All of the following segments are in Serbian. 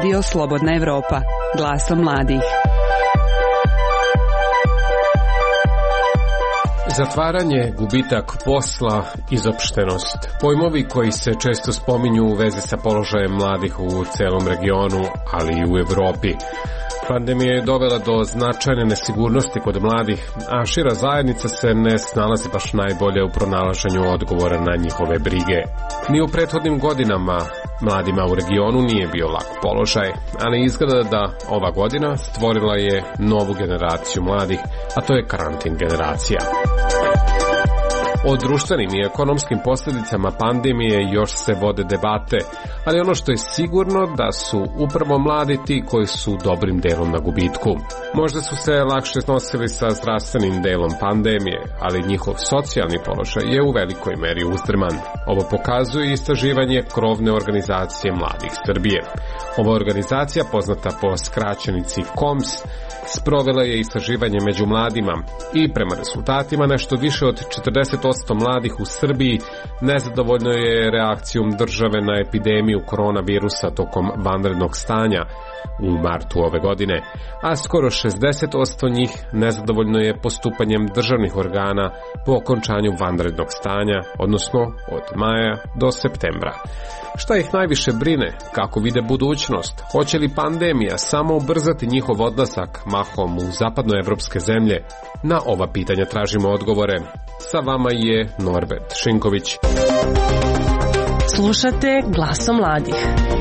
Radio Slobodna Evropa, glasom mladih. Zatvaranje, gubitak posla, izopštenost. Pojmovi koji se često spominju u vezi sa položajem mladih u celom regionu, ali i u Evropi. Pandemija je dovela do značajne nesigurnosti kod mladih, a šira zajednica se ne snalazi baš najbolje u pronalaženju odgovora na njihove brige. Ni u prethodnim godinama mladima u regionu nije bio lak položaj, ali izgleda da ova godina stvorila je novu generaciju mladih, a to je karantin generacija. O društvenim i ekonomskim posljedicama pandemije još se vode debate, ali ono što je sigurno da su upravo mladi ti koji su dobrim delom na gubitku. Možda su se lakše nosili sa zdravstvenim delom pandemije, ali njihov socijalni položaj je u velikoj meri uzdrman. Ovo pokazuje istraživanje krovne organizacije mladih Srbije. Ova organizacija, poznata po skraćenici KOMS, sprovela je istraživanje među mladima i prema rezultatima nešto više od 40% mladih u Srbiji nezadovoljno je reakcijom države na epidemiju koronavirusa tokom vanrednog stanja u martu ove godine, a skoro 60% njih nezadovoljno je postupanjem državnih organa po okončanju vanrednog stanja, odnosno od maja do septembra. Šta ih najviše brine? Kako vide budućnost? Hoće li pandemija samo ubrzati njihov odlazak mahom u zapadnoevropske zemlje? Na ova pitanja tražimo odgovore. Sa vama je Norbert Šinković. Slušate Glasom mladih.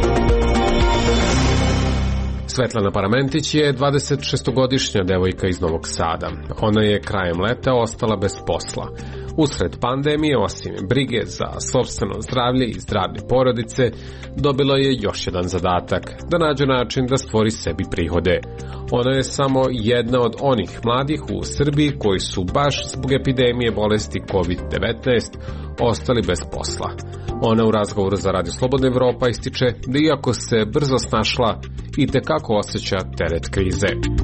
Svetlana Paramentić je 26-godišnja devojka iz Novog Sada. Ona je krajem leta ostala bez posla. Usred pandemije, osim brige za sopstveno zdravlje i zdravlje porodice, dobila je još jedan zadatak, da nađe način da stvori sebi prihode. Ona je samo jedna od onih mladih u Srbiji koji su baš zbog epidemije bolesti COVID-19 ostali bez posla. Ona u razgovoru za Radio Slobodna Evropa ističe da iako se brzo snašla, itekako osjeća teret krize.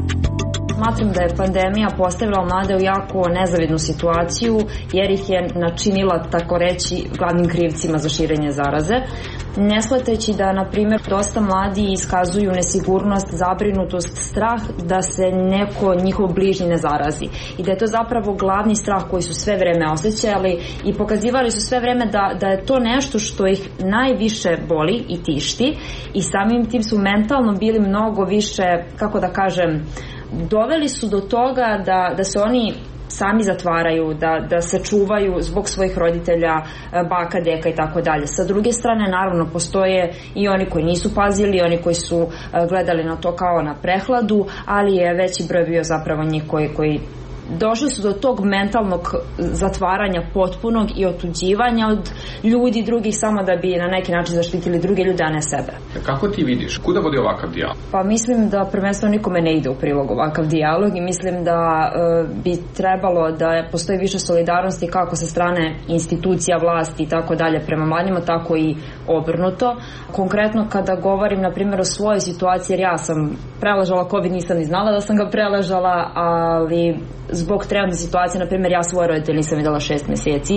Smatram da je pandemija postavila mlade u jako nezavidnu situaciju jer ih je načinila, tako reći, glavnim krivcima za širenje zaraze. Ne shvatajući da, na primjer, dosta mladi iskazuju nesigurnost, zabrinutost, strah da se neko njihov bližnji ne zarazi. I da je to zapravo glavni strah koji su sve vreme osjećali i pokazivali su sve vreme da je to nešto što ih najviše boli i tišti i samim tim su mentalno bili mnogo više, kako da kažem, doveli su do toga da se oni sami zatvaraju, da se čuvaju zbog svojih roditelja, baka, deka i tako dalje. Sa druge strane, naravno, postoje i oni koji nisu pazili, oni koji su gledali na to kao na prehladu, ali je veći broj bio zapravo njih koji došli su do tog mentalnog zatvaranja potpunog i otuđivanja od ljudi drugih samo da bi na neki način zaštitili druge ljude, a ne sebe. Kako ti vidiš? Kuda vodi ovakav dijalog? Pa mislim da prvenstveno nikome ne ide u prilog ovakav dijalog i mislim da bi trebalo da postoji više solidarnosti kako sa strane institucija, vlasti i tako dalje prema mladima, tako i obrnuto. Konkretno kada govorim na primjer o svojoj situaciji, jer ja sam preležala COVID, nisam ni znala da sam ga preležala, ali zbog trenutne situacije, na primjer, ja svoje roditelje nisam videla 6 meseci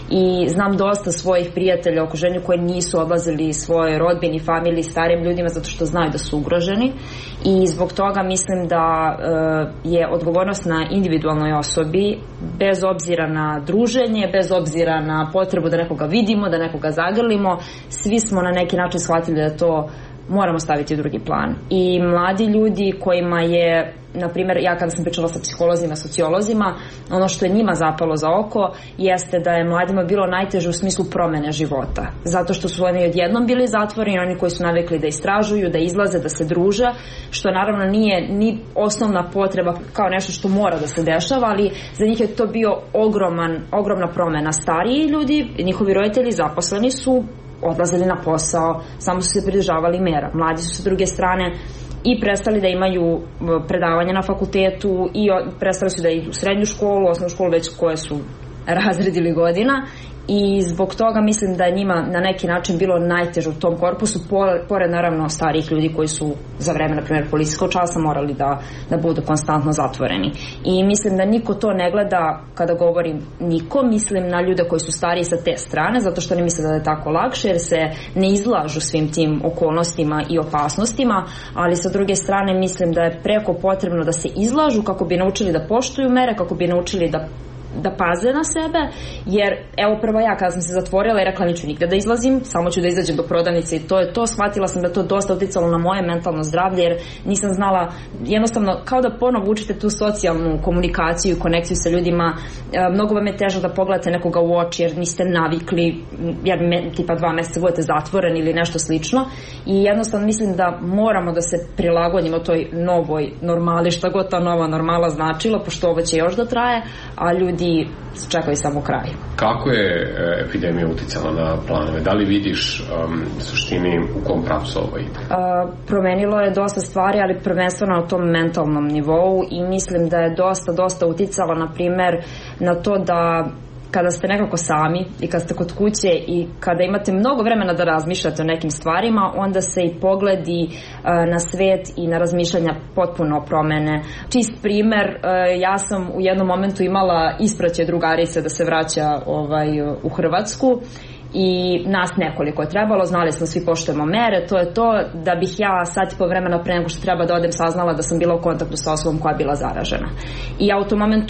i znam dosta svojih prijatelja u okruženju koji nisu odlazili svojoj rodbini, familiji, starim ljudima zato što znaju da su ugroženi i zbog toga mislim da je odgovornost na individualnoj osobi, bez obzira na druženje, bez obzira na potrebu da nekoga vidimo, da nekoga zagrlimo, svi smo na neki način shvatili da to moramo staviti u drugi plan. I mladi ljudi kojima je, na primjer, ja kada sam pričala sa psiholozima, sociolozima, ono što je njima zapalo za oko jeste da je mladima bilo najteže u smislu promene života. Zato što su oni odjednom bili zatvoreni, oni koji su navikli da istražuju, da izlaze, da se druže, što naravno nije ni osnovna potreba kao nešto što mora da se dešava, ali za njih je to bio ogromna promena. Stariji ljudi, njihovi roditelji zaposleni su odlazili na posao, samo su se pridržavali mera. Mladi su sa druge strane i prestali da imaju predavanja na fakultetu i prestali su da idu u srednju školu, osnovnu školu već koje su razred ili godina, i zbog toga mislim da je njima na neki način bilo najteže u tom korpusu, pored naravno starijih ljudi koji su za vreme, na primjer, policijskog časa morali da budu konstantno zatvoreni. I mislim da niko to ne gleda, kada govorim niko, mislim na ljude koji su stariji sa te strane, zato što ne misle da je tako lakše, jer se ne izlažu svim tim okolnostima i opasnostima, ali sa druge strane mislim da je preko potrebno da se izlažu kako bi naučili da poštuju mere, kako bi naučili da paze na sebe, jer evo prvo ja kada sam se zatvorila i rekla neću nigde da izlazim, samo ću da izađem do prodavnice i to je to, shvatila sam da to dosta uticalo na moje mentalno zdravlje, jer nisam znala, jednostavno kao da ponovo učite tu socijalnu komunikaciju i konekciju sa ljudima, mnogo vam je teže da pogledate nekoga u oči jer niste navikli, jer tipa 2 meseca budete zatvoreni ili nešto slično, i jednostavno mislim da moramo da se prilagodimo toj novoj normali, šta god ta nova normala značila, pošto ovo će još da traje, a ljudi čekaju samo kraj. Kako je epidemija uticala na planove? Da li vidiš suštini u kom pravcu ovo ide? Promenilo je dosta stvari, ali prvenstveno na tom mentalnom nivou, i mislim da je dosta uticalo, na primer, na to da kada ste nekako sami i kada ste kod kuće i kada imate mnogo vremena da razmišljate o nekim stvarima, onda se i pogledi na svet i na razmišljanja potpuno promene. Čist primer, ja sam u jednom momentu imala ispraćaj drugarice da se vraća u Hrvatsku, i nas nekoliko je trebalo, znali smo svi poštujemo mere, to je to, da bih ja sat i po vremena pre nego što treba da odem saznala da sam bila u kontaktu sa osobom koja je bila zaražena. I ja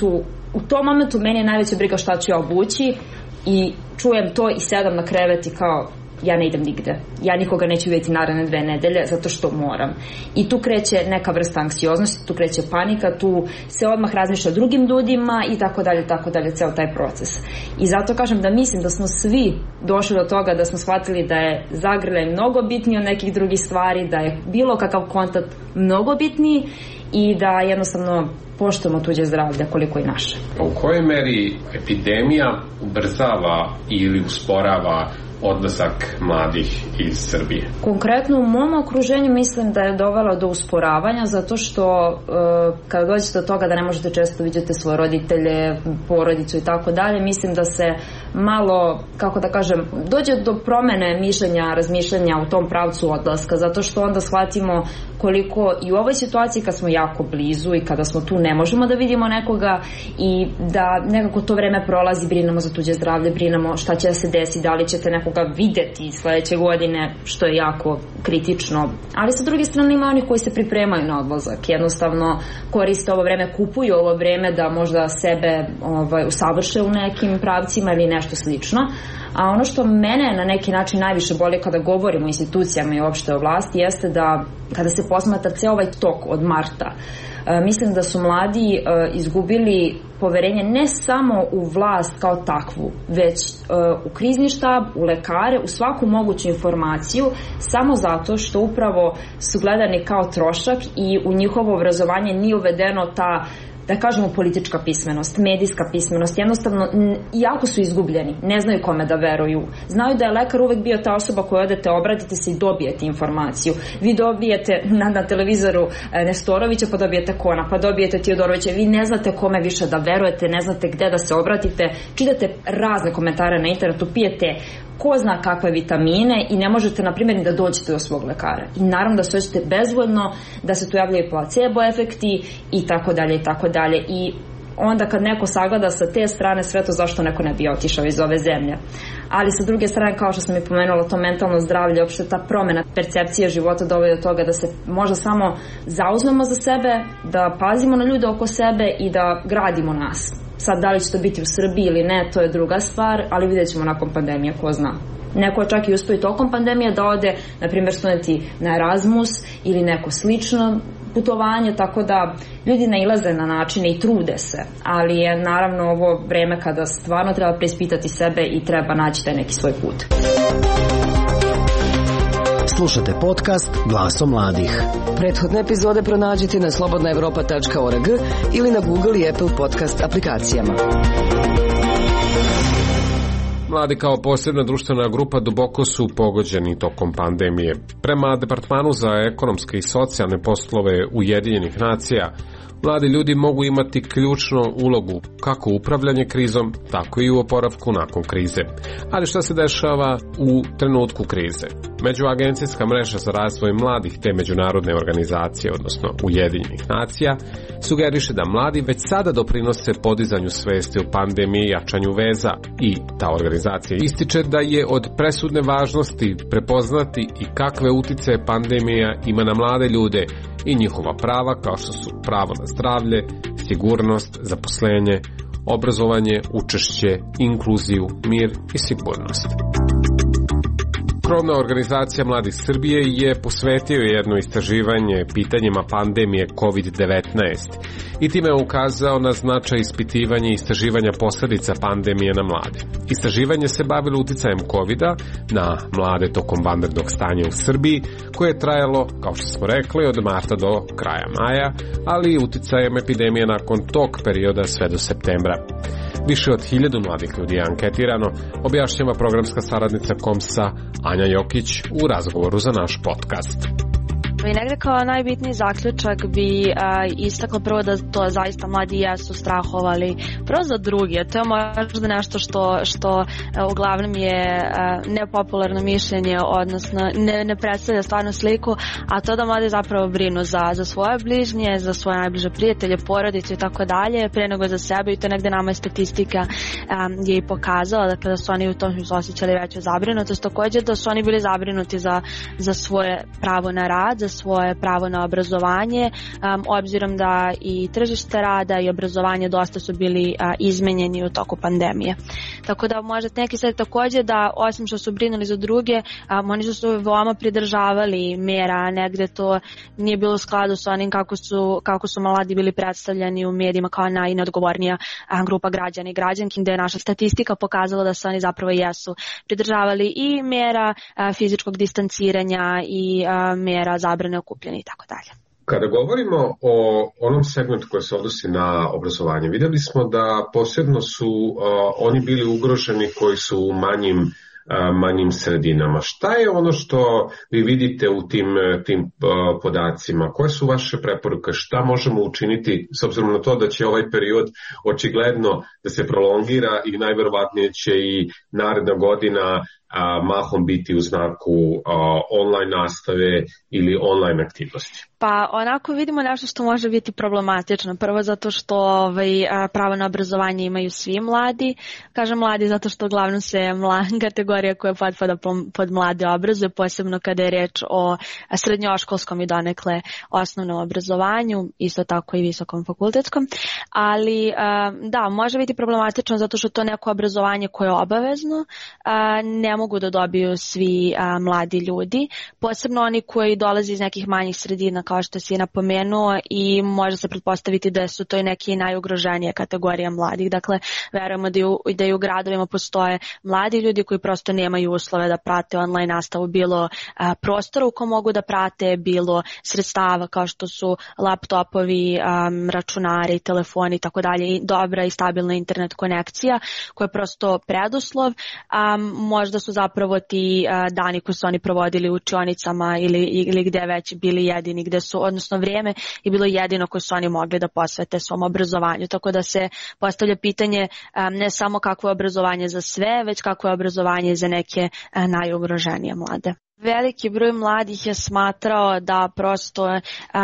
u tom momentu meni je najveća briga šta ću ja obući, i čujem to i sedam na krevet i kao ja ne idem nigde, ja nikoga neću vidjeti naredne 2 nedelje zato što moram. I tu kreće neka vrsta anksioznosti, tu kreće panika, tu se odmah razmišlja o drugim ljudima i tako dalje, ceo taj proces. I zato kažem da mislim da smo svi došli do toga da smo shvatili da je zagrljaj mnogo bitniji od nekih drugih stvari, da je bilo kakav kontakt mnogo bitniji i da jednostavno poštujemo tuđe zdravlje koliko i naše. U kojoj meri epidemija ubrzava ili usporava odlazak mladih iz Srbije? Konkretno u mom okruženju mislim da je dovelo do usporavanja, zato što kada dođete do toga da ne možete često vidjeti svoje roditelje, porodicu i tako dalje, mislim da se malo, kako da kažem, dođe do promene mišljenja, razmišljanja u tom pravcu odlaska, zato što onda shvatimo koliko i u ovoj situaciji kad smo jako blizu i kada smo tu ne možemo da vidimo nekoga, i da nekako to vreme prolazi, brinemo za tuđe zdravlje, brinemo šta će da se desi, da li ćete nekoga videti sledeće godine, što je jako kritično. Ali sa druge strane ima oni koji se pripremaju na odlazak, jednostavno koriste ovo vreme, kupuju ovo vreme da možda sebe usavrše u nekim pravcima ili nešto slično. A ono što mene na neki način najviše boli kada govorimo o institucijama i uopšte o vlasti jeste da kada se posmatra ceo ovaj tok od marta, mislim da su mladi izgubili poverenje ne samo u vlast kao takvu, već u krizni štab, u lekare, u svaku moguću informaciju, samo zato što upravo su gledani kao trošak i u njihovo obrazovanje nije uvedeno ta, da kažemo, politička pismenost, medijska pismenost. Jednostavno, jako su izgubljeni, ne znaju kome da veruju. Znaju da je lekar uvek bio ta osoba koju odete, obratite se i dobijete informaciju. Vi dobijete na televizoru Nestorovića, pa dobijete Kona, pa dobijete Tiodorovića. Vi ne znate kome više da verujete, ne znate gde da se obratite, čitate razne komentare na internetu, pijete ko zna kakve vitamine i ne možete, na primjer, da dođete do svog lekara. I naravno da se osjećate bezvoljno, da se tu javljaju placebo efekti i tako dalje i tako dalje. I onda kad neko sagleda sa te strane sve to, zašto neko ne bi otišao iz ove zemlje. Ali sa druge strane, kao što sam i pomenula, to mentalno zdravlje, uopšte ta promena percepcije života dovodi do toga da se možda samo zauzmemo za sebe, da pazimo na ljude oko sebe i da gradimo nas. Sad, da li će to biti u Srbiji ili ne, to je druga stvar, ali vidjet ćemo nakon pandemije, ko zna. Neko je čak i uspio i tokom pandemije da ode, na primjer, studenti na Erasmus ili neko slično putovanje, tako da ljudi nailaze na načine i trude se, ali je naravno ovo vreme kada stvarno treba preispitati sebe i treba naći taj neki svoj put. Slušate podcast Glasom mladih. Prethodne epizode pronađite na slobodnaevropa.org ili na Google i Apple podcast aplikacijama. Mladi kao posebna društvena grupa duboko su pogođeni tokom pandemije. Prema Departmanu za ekonomske i socijalne poslove Ujedinjenih nacija, Mladi ljudi mogu imati ključnu ulogu kako u upravljanju krizom, tako i u oporavku nakon krize. Ali šta se dešava u trenutku krize? Međuagencijska mreža za razvoj mladih te međunarodne organizacije, odnosno Ujedinjenih nacija, sugeriše da mladi već sada doprinose podizanju svesti o pandemiji i jačanju veza i ta organizacija ističe da je od presudne važnosti prepoznati i kakve uticaje pandemija ima na mlade ljude i njihova prava kao što su pravo na zdravlje, sigurnost, zaposlenje, obrazovanje, učešće, inkluziju, mir i sigurnost. Krovna organizacija Mladih Srbije je posvetio jedno istraživanje pitanjima pandemije COVID-19 i time je ukazao na značaj ispitivanja i istraživanja posledica pandemije na mlade. Istraživanje se bavilo uticajem COVID-a na mlade tokom vanrednog stanja u Srbiji, koje je trajalo, kao što smo rekli, od marta do kraja maja, ali i uticajem epidemije nakon tog perioda sve do septembra. Više od 1000 mladih ljudi je anketirano, objašnjava programska saradnica KOMS-a Anja Jokić u razgovoru za naš podcast. I negde kao najbitniji zaključak bi istakla prvo da to zaista mladi jesu strahovali prvo za druge. To je možda nešto što uglavnom je nepopularno mišljenje, odnosno ne predstavlja stvarno sliku, a to da mladi zapravo brinu za svoje bližnje, za svoje najbliže prijatelje, porodice i tako dalje, pre nego za sebe, i to negde nama je statistika je i pokazala, dakle da su oni u tom smislu osjećali veću zabrinutost, takođe da su oni bili zabrinuti za svoje pravo na rad, za svoje pravo na obrazovanje, obzirom da i tržište rada i obrazovanje dosta su bili izmenjeni u toku pandemije. Tako da možete neki sad takođe da, osim što su brinuli za druge, oni su veoma pridržavali mera, negde to nije bilo u skladu sa onim kako su mladi bili predstavljeni u medijima kao najneodgovornija grupa građana i građanki, gde je naša statistika pokazala da se oni zapravo jesu pridržavali i mera fizičkog distanciranja i mera zabrane okupljanja i tako dalje. Kada govorimo o onom segmentu koji se odnosi na obrazovanje, vidjeli smo da posebno su oni bili ugroženi koji su u manjim sredinama. Šta je ono što vi vidite u tim podacima? Koje su vaše preporuke? Šta možemo učiniti s obzirom na to da će ovaj period očigledno da se prolongira i najverovatnije će i naredna godina mahom biti u znaku online nastave ili online aktivnosti? Pa onako vidimo nešto što može biti problematično. Prvo zato što pravo na obrazovanje imaju svi mladi. Kažem mladi zato što uglavnom se kategorija koja potpada pod mlade obrazuje, posebno kada je reč o srednjoškolskom i donekle osnovnom obrazovanju, isto tako i visokom fakultetskom. Ali da, može biti problematično zato što to neko obrazovanje koje je obavezno ne mogu da dobiju svi mladi ljudi, posebno oni koji dolaze iz nekih manjih sredina, kao što si napomenuo, i može se pretpostaviti da su to i neki najugroženije kategorije mladih. Dakle, verujemo da i u gradovima postoje mladi ljudi koji prosto nemaju uslove da prate online nastavu, bilo prostora u kom mogu da prate, bilo sredstava kao što su laptopovi, računari, telefoni i tako dalje, i dobra i stabilna internet konekcija koja je prosto preduslov. Možda su zapravo ti dani koji su oni provodili u učionicama ili gde već bili jedini, gde su, odnosno vrijeme je bilo jedino koje su oni mogli da posvete svom obrazovanju. Tako da se postavlja pitanje ne samo kakvo je obrazovanje za sve, već kakvo je obrazovanje za neke najugroženije mlade. Veliki broj mladih je smatrao da prosto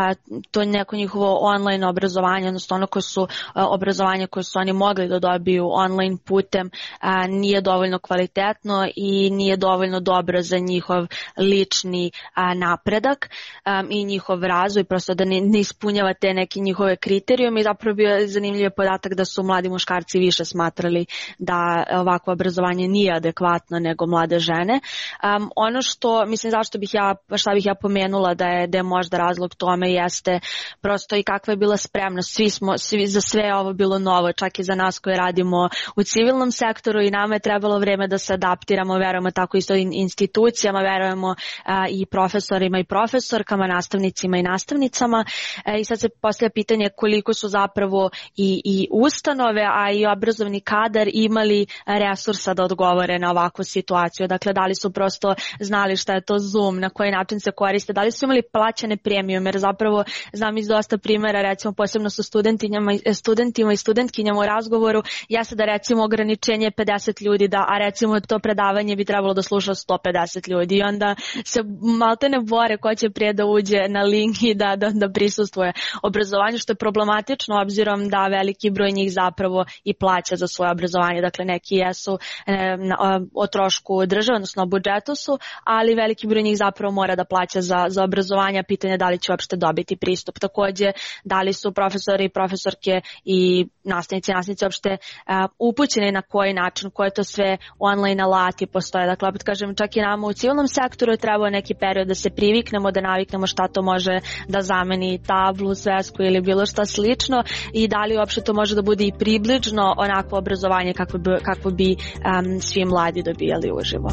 to neko njihovo online obrazovanje, odnosno ono obrazovanje koje su oni mogli da dobiju online putem, nije dovoljno kvalitetno i nije dovoljno dobro za njihov lični napredak i njihov razvoj, prosto da ne ispunjava te neke njihove kriterijume. I zapravo bio zanimljiv podatak da su mladi muškarci više smatrali da ovakvo obrazovanje nije adekvatno nego mlade žene. Ono što mislim šta bih ja pomenula da je možda razlog tome jeste prosto i kakva je bila spremnost. Svi za sve ovo bilo novo, čak i za nas koji radimo u civilnom sektoru, i nama je trebalo vreme da se adaptiramo, verujemo tako isto institucijama, verujemo i profesorima i profesorkama, nastavnicima i nastavnicama. I sad se postavlja pitanje koliko su zapravo i ustanove, a i obrazovni kadar imali resursa da odgovore na ovakvu situaciju. Dakle, da li su prosto znali šta je to Zoom, na koji način se koriste, da li su imali plaćene premium, jer zapravo znam iz dosta primjera, recimo posebno sa studentima i studentkinjama u razgovoru, jeste da recimo ograničenje 50 ljudi, a recimo to predavanje bi trebalo da sluša 150 ljudi i onda se maltene bore ko će prije da uđe na link i da prisustvuje obrazovanju, što je problematično obzirom da veliki broj njih zapravo i plaća za svoje obrazovanje. Dakle, neki jesu o trošku države, odnosno o budžetu su, ali veliki broj njih zapravo mora da plaća za obrazovanje, pitanje da li će uopšte dobiti pristup. Takođe, da li su profesori i profesorke i nastavnici uopšte upućeni na koji način, koje to sve online alati postoje. Dakle, opet kažem, čak i nama u civilnom sektoru je trebao neki period da se priviknemo, da naviknemo šta to može da zameni tablu, svesku ili bilo šta slično i da li uopšte to može da bude i približno onako obrazovanje kako bi svi mladi dobijali uživo.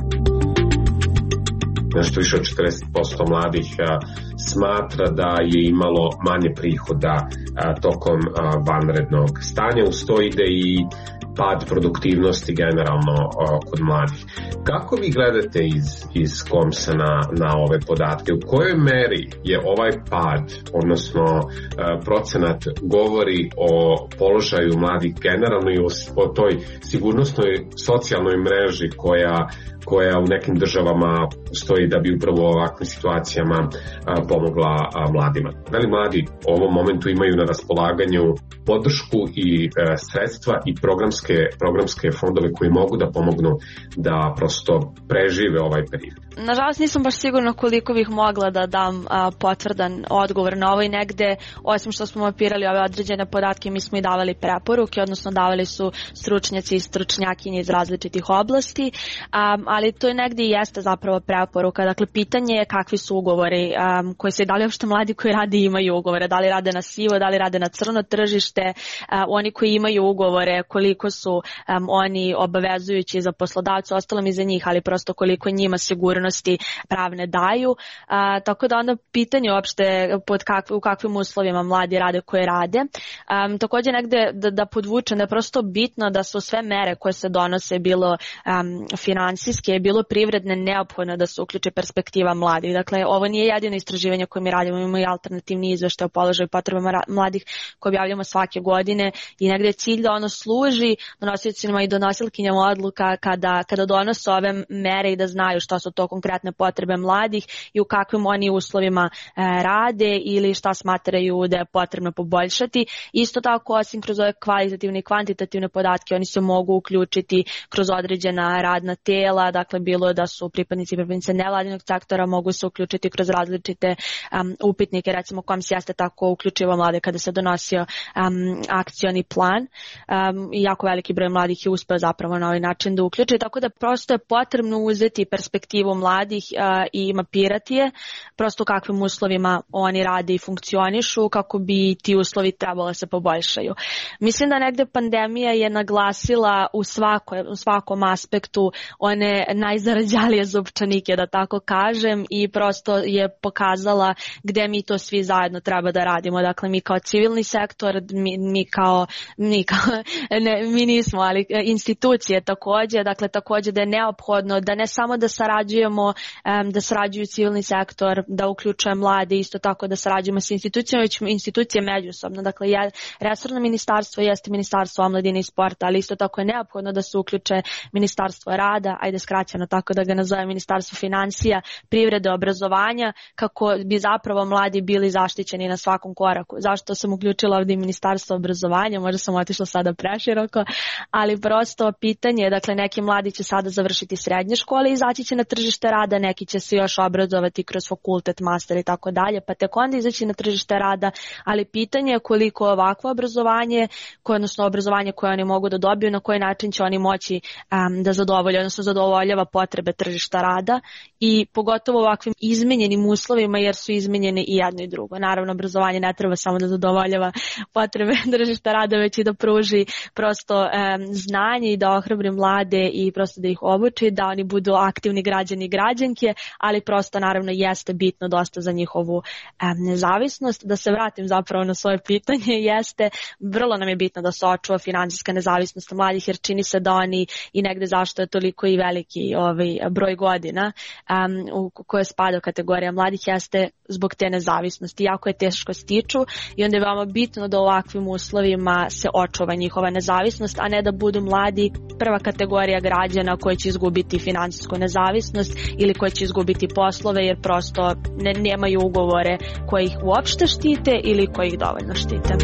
Nešto više od 40% mladih smatra da je imalo manje prihoda tokom vanrednog stanja. Uz to ide i pad produktivnosti generalno kod mladih. Kako vi gledate iz Komsa na ove podatke? U kojoj meri je ovaj pad, odnosno procenat, govori o položaju mladih generalno i o toj sigurnosnoj socijalnoj mreži koja u nekim državama stoji da bi upravo u ovakvim situacijama pomogla mladima? Da li mladi u ovom momentu imaju na raspolaganju podršku i sredstva i programske fondove koji mogu da pomognu da prosto prežive ovaj period? Nažalost nisam baš sigurna koliko bih mogla da dam potvrdan odgovor na ovo i negde, osim što smo mapirali ove određene podatke, mi smo i davali preporuke, odnosno davali su stručnjaci i stručnjakinje iz različitih oblasti, ali to je negde i jeste zapravo preporuka. Dakle, pitanje je kakvi su ugovori koji se, da li uopšte mladi koji rade imaju ugovore, da li rade na sivo, da li rade na crno tržište, oni koji imaju ugovore, koliko su oni obavezujući za poslodavce, ostalo mi za njih, ali prosto koliko njima sigurnosti pravne daju. Tako da onda pitanje uopšte u kakvim uslovima mladi rade koje rade. Takođe negde da podvučem da je prosto bitno da su sve mere koje se donose, bilo finansijske, bilo privredne, neophodno da se uključi perspektiva mladih. Dakle, ovo nije jedino istraživanje koje mi radimo, imamo i alternativni izveštaj o položaju potrebama mladih koje objavljamo svake godine i negde je cilj da ono služi donosiocima i donosilkinjama odluka kada donose ove mere i da znaju šta su to konkretne potrebe mladih i u kakvim oni uslovima rade ili šta smatraju da je potrebno poboljšati. Isto tako, osim kroz ove kvalitativne i kvantitativne podatke, oni se mogu uključiti kroz određena radna tela, dakle bilo da su pripadnici i pripadnice nevladinog sektora, mogu se uključiti kroz različite upitnike, recimo KOMS jeste tako uključivo mlade kada se donosio akcioni plan i jako veliki broj mladih je uspeo zapravo na ovaj način da uključi, tako da prosto je potrebno uzeti perspektivu mladih i mapirati je, prosto u kakvim uslovima oni rade i funkcionišu, kako bi ti uslovi trebalo da se poboljšaju. Mislim da negde pandemija je naglasila u svakom aspektu one najzarađalije zupčanike, da tako kažem, i prosto je pokazala gde mi to svi zajedno treba da radimo. Dakle, mi kao civilni sektor, mi nismo, ali institucije takođe, dakle takođe da je neophodno da ne samo da sarađujemo, da sarađuju civilni sektor, da uključuje mlade, isto tako da sarađujemo sa institucijama, već institucije međusobno. Dakle, resorno ministarstvo jeste Ministarstvo omladine i sporta, ali isto tako je neophodno da se uključe Ministarstvo rada, ajde skraćeno tako da ga nazove Ministarstvo finansija, privrede, obrazovanja, kako bi zapravo mladi bili zaštićeni na svakom koraku. Zašto sam uključila ovdje Ministarstvo obrazovanja, možda sam otišla sada preširoko, ali prosto pitanje je, dakle, neki mladi će sada završiti srednje škole i izaći će na tržište rada, neki će se još obrazovati kroz fakultet, master i tako dalje, pa tek onda izaći na tržište rada, ali pitanje je koliko ovakvo obrazovanje, odnosno obrazovanje koje oni mogu da dobiju, na koji način će oni moći da zadovolje, odnosno zadovoljava potrebe tržišta rada i pogotovo ovakvim izmenjenim uslovima, jer su izmenjene i jedno i drugo. Naravno, obrazovanje ne treba samo da zadovoljava potrebe potrebe tržišta rada, već i da pruži prosto znanje i da ohrabri mlade i prosto da ih obuči, da oni budu aktivni građani i građanke, ali prosto naravno jeste bitno dosta za njihovu nezavisnost. Da se vratim zapravo na svoje pitanje, jeste vrlo nam je bitno da se očuva finansijska nezavisnost mladih, jer čini se da oni i negde zašto je toliko i veliki broj godina u koje spada kategorija mladih jeste zbog te nezavisnosti. Jako je teško stiču i onda je veoma bitno da u ovakvim uslovima se očuva njihova nezavisnost, a ne da budu mladi prva kategorija građana koji će izgubiti finansijsku nezavisnost ili koji će izgubiti poslove jer prosto nemaju ugovore koji ih uopšte štite ili koji ih dovoljno štite.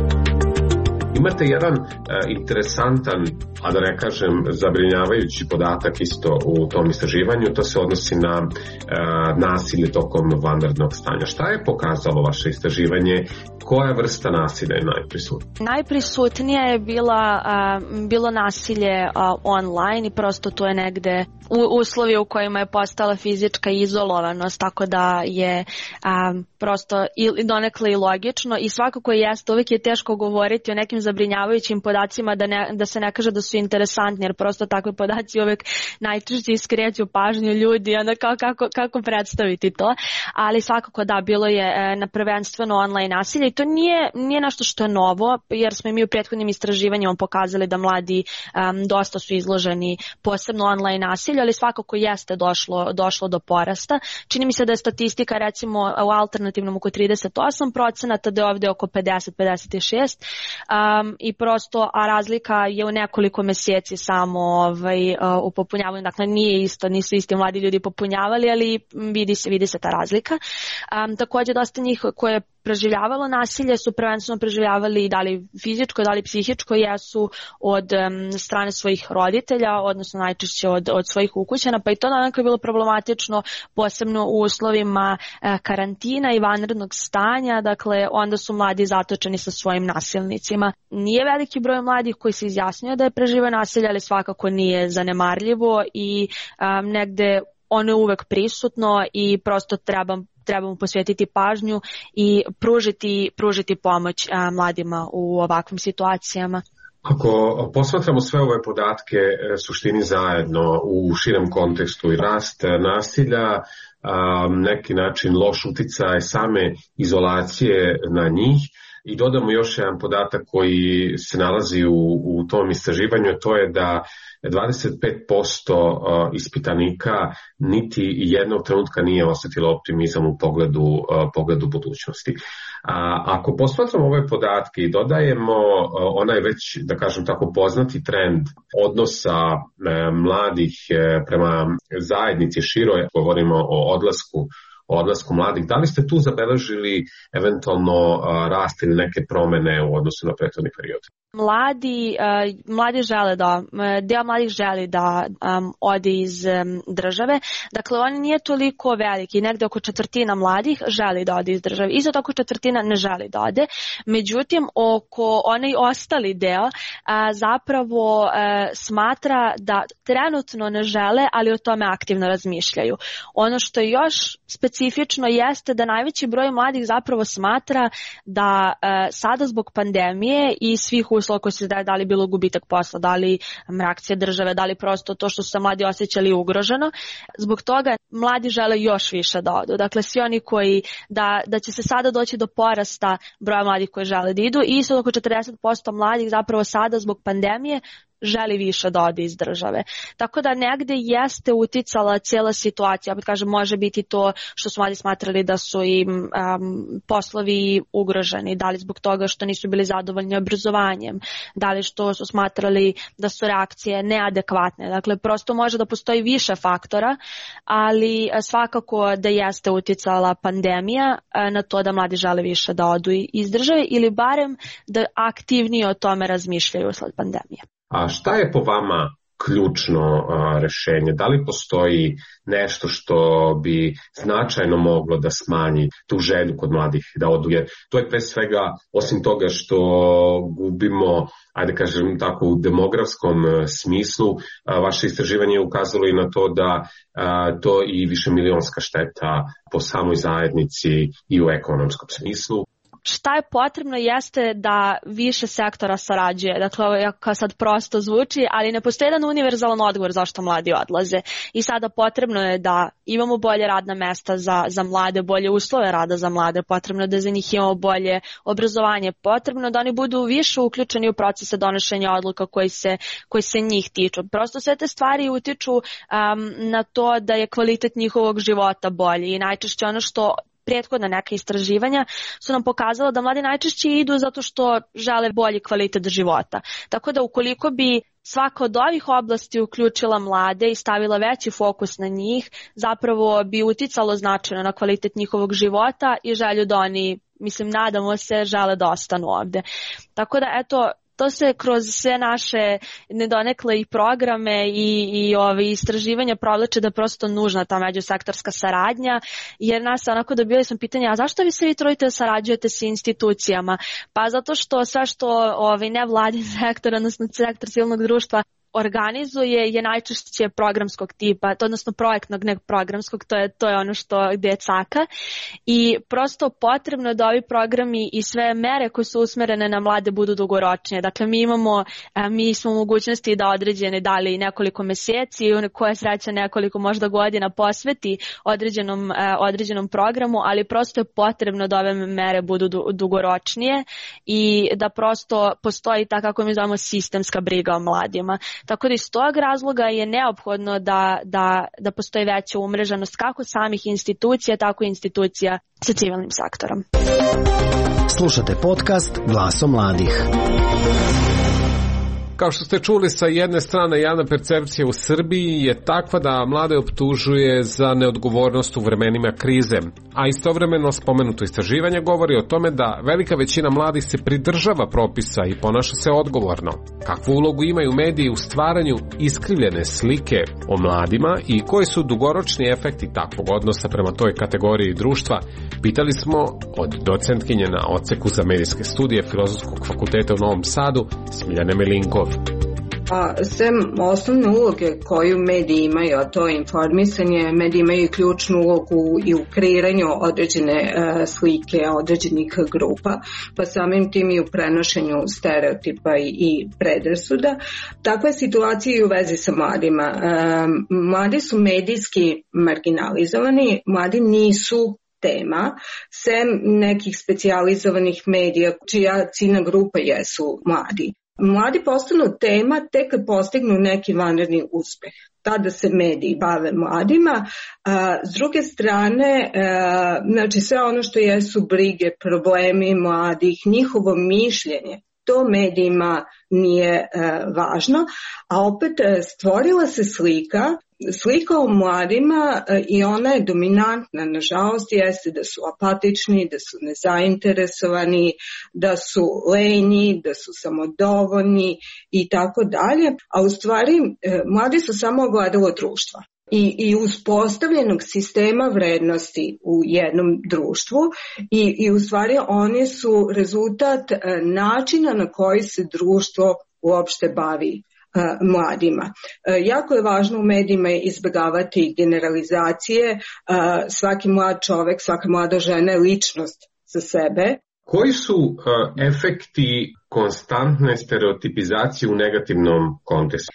Imate jedan interesantan, a da ne kažem zabrinjavajući podatak isto u tom istraživanju, to se odnosi na nasilje tokom vanrednog stanja. Šta je pokazalo vaše istraživanje? Koja vrsta nasilja je najprisutnija? Najprisutnije je bilo nasilje online i prosto to je negde uslovi u kojima je postala fizička izolovanost, tako da je prosto i donekle i logično i svakako jeste, uvijek je teško govoriti o nekim zabrinjavajućim podacima da se ne kaže da su interesantni, jer prosto takve podaci uvijek najčešće iskreću pažnju ljudi, onda kako predstaviti to, ali svakako da, bilo je na prvenstveno online nasilje i to nije nešto što je novo, jer smo i mi u prethodnim istraživanjima pokazali da mladi dosta su izloženi posebno online nasilju, ali svakako jeste došlo do porasta. Čini mi se da je statistika recimo u alternativnom oko 38%, da je ovdje oko 50-56% i prosto, a razlika je u nekoliko meseci samo u popunjavanju, dakle nisu isti mladi ljudi popunjavali, ali vidi se ta razlika. Također dosta njih koje preživljavalo nasilje su prvenstveno preživljavali da li fizičko, da li psihičko, jesu od strane svojih roditelja, odnosno najčešće od svojih ukućana, pa i to onako je bilo problematično, posebno u uslovima karantina i vanrednog stanja, dakle onda su mladi zatočeni sa svojim nasilnicima. Nije veliki broj mladih koji se izjasnio da je preživio nasilje, ali svakako nije zanemarljivo i negde ono je uvek prisutno i prosto trebamo posvetiti pažnju i pružiti pomoć mladima u ovakvim situacijama. Ako posmatramo sve ove podatke suštini zajedno u širem kontekstu i rast nasilja, neki način loš uticaj same izolacije na njih, i dodamo još jedan podatak koji se nalazi u tom istraživanju, to je da 25% ispitanika niti jednog trenutka nije osjetilo optimizam u pogledu budućnosti. Ako posmatramo ove podatke i dodajemo onaj već, da kažem tako, poznati trend odnosa mladih prema zajednici široj, govorimo o odlasku mladih, da li ste tu zabeležili eventualno rast ili neke promene u odnosu na prethodni period? Mladi žele deo mladih želi da ode iz države, dakle on nije toliko veliki, negde oko četvrtina mladih želi da ode iz države, isto tako četvrtina ne želi da ode, međutim oko onaj ostali deo zapravo smatra da trenutno ne žele, ali o tome aktivno razmišljaju. Ono što je još specifično jeste da najveći broj mladih zapravo smatra da sada zbog pandemije i svih uslova koji se da li bilo gubitak posla, da li reakcija države, da li prosto to što su se mladi osjećali ugroženo, zbog toga mladi žele još više da odu. Dakle, svi oni koji da će se sada doći do porasta broja mladih koji žele da idu i isto oko 40% mladih zapravo sada zbog pandemije želi više da ode iz države. Tako da negde jeste uticala cijela situacija, opet kažem, može biti to što su mladi smatrali da su im poslovi ugroženi, da li zbog toga što nisu bili zadovoljni obrazovanjem, da li što su smatrali da su reakcije neadekvatne. Dakle, prosto može da postoji više faktora, ali svakako da jeste uticala pandemija na to da mladi žele više da odu iz države ili barem da aktivnije o tome razmišljaju usled pandemije. A šta je po vama ključno rešenje? Da li postoji nešto što bi značajno moglo da smanji tu želju kod mladih da odu? Jer to je pre svega, osim toga što gubimo, ajde kažem tako, u demografskom smislu, vaše istraživanje je ukazalo i na to da to i višemilionska šteta po samoj zajednici i u ekonomskom smislu. Šta je potrebno jeste da više sektora sarađuje. Dakle, ovo kao sad prosto zvuči, ali ne postoji jedan univerzalan odgovor zašto mladi odlaze. I sada potrebno je da imamo bolje radna mesta za mlade, bolje uslove rada za mlade, potrebno da za njih imamo bolje obrazovanje, potrebno da oni budu više uključeni u procese donošenja odluka koji se njih tiču. Prosto sve te stvari utiču na to da je kvalitet njihovog života bolji i najčešće ono što prethodna neka istraživanja su nam pokazala da mladi najčešće idu zato što žele bolji kvalitet života. Tako da ukoliko bi svaka od ovih oblasti uključila mlade i stavila veći fokus na njih, zapravo bi uticalo značajno na kvalitet njihovog života i želju da oni, nadamo se, žele da ostanu ovde. Tako da, eto, to se kroz sve naše nedonekle i programe i istraživanja provlače da je prosto nužna ta međusektorska saradnja, jer nas onako dobili smo pitanje, a zašto vi se vi trudite da sarađujete sa institucijama? Pa zato što sve što nevladin sektor, odnosno sektor civilnog društva organizuje je najčešće programskog tipa, odnosno projektnog, ne programskog, to je ono gde je caka i prosto potrebno da ovi programi i sve mere koje su usmerene na mlade budu dugoročnije. Dakle, mi smo u mogućnosti da određene dali nekoliko meseci, koja sreća nekoliko možda godina posveti određenom programu, ali prosto je potrebno da ove mere budu dugoročnije i da prosto postoji ta, kako mi zovemo, sistemska briga o mladima. Tako da iz tog razloga je neophodno da postoji veća umreženost kako samih institucija, tako i institucija sa civilnim sektorom. Slušate podcast Glasom mladih. Kao što ste čuli, sa jedne strane javna percepcija u Srbiji je takva da mlade optužuje za neodgovornost u vremenima krize, a istovremeno spomenuto istraživanje govori o tome da velika većina mladih se pridržava propisa i ponaša se odgovorno. Kakvu ulogu imaju mediji u stvaranju iskrivljene slike o mladima i koji su dugoročni efekti takvog odnosa prema toj kategoriji društva, pitali smo od docentkinje na odseku za medijske studije Filozofskog fakulteta u Novom Sadu, Smiljane Milinkov. Sem osnovne uloge koju mediji imaju, a to je informisanje, mediji imaju ključnu ulogu i u kreiranju određene slike određenih grupa, pa samim tim i u prenošenju stereotipa i predrasuda. Takva je situacija i u vezi sa mladima. Mladi su medijski marginalizovani, mladi nisu tema, sem nekih specijalizovanih medija čija ciljna grupa jesu mladi. Mladi postanu tema tek kad postignu neki vanredni uspeh. Tada se mediji bave mladima. S druge strane, znači sve ono što jesu brige, problemi mladih, njihovo mišljenje, to medijima nije važno, a opet stvorila se slika o mladima i ona je dominantna, nažalost, jeste da su apatični, da su nezainteresovani, da su lenji, da su samodovoljni i tako dalje, a u stvari mladi su samo ogledalo društva i uspostavljenog sistema vrednosti u jednom društvu i u stvari oni su rezultat načina na koji se društvo uopšte bavi mladima. Jako je važno u medijima izbjegavati generalizacije. Svaki mlad čovek, svaka mlada žena je ličnost za sebe. Koji su efekti konstantne stereotipizacije u negativnom kontekstu?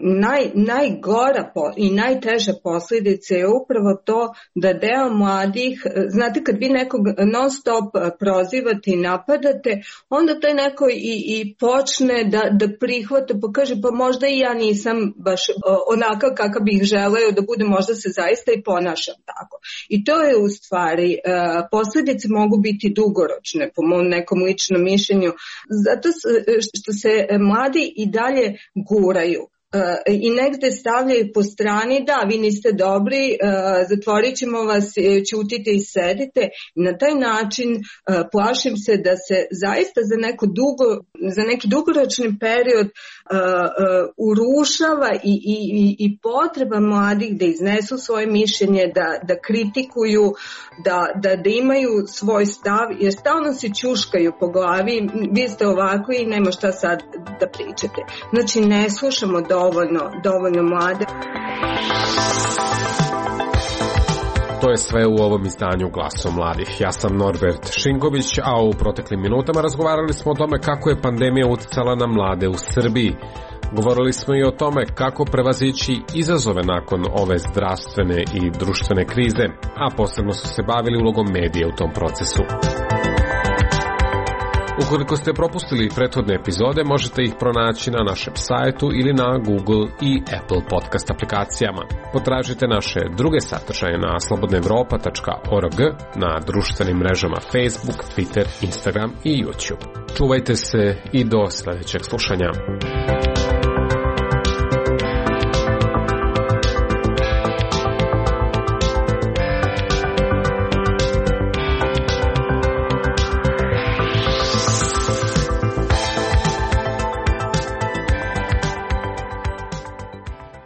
Najgora i najteža posljedica je upravo to da deo mladih, znate kad vi nekog non stop prozivate i napadate, onda taj neko i počne da prihvata, pa kaže pa možda i ja nisam baš onakav kakav bih želeo da bude, možda se zaista i ponašam tako. I to je u stvari, posljedice mogu biti dugoročne po mom nekom ličnom mišljenju, zato što se mladi i dalje guraju i negde stavljaju po strani, da, vi niste dobri, zatvorit ćemo vas, ćutite i sedite. Na taj način plašim se da se zaista za neki dugoročni period urušava i potreba mladih da iznesu svoje mišljenje, da kritikuju, da imaju svoj stav, jer stalno se ćuškaju po glavi, vi ste ovako i nema šta sad da pričate. Znači ne slušamo dovoljno mlade. To je sve u ovom izdanju Glasom mladih. Ja sam Norbert Šinković, a u proteklim minutama razgovarali smo o tome kako je pandemija uticala na mlade u Srbiji. Govorili smo i o tome kako prevazići izazove nakon ove zdravstvene i društvene krize, a posebno su se bavili ulogom medija u tom procesu. Ukoliko ste propustili prethodne epizode, možete ih pronaći na našem sajtu ili na Google i Apple podcast aplikacijama. Potražite naše druge sadržaje na slobodnaevropa.org, na društvenim mrežama Facebook, Twitter, Instagram i YouTube. Čuvajte se i do sljedećeg slušanja.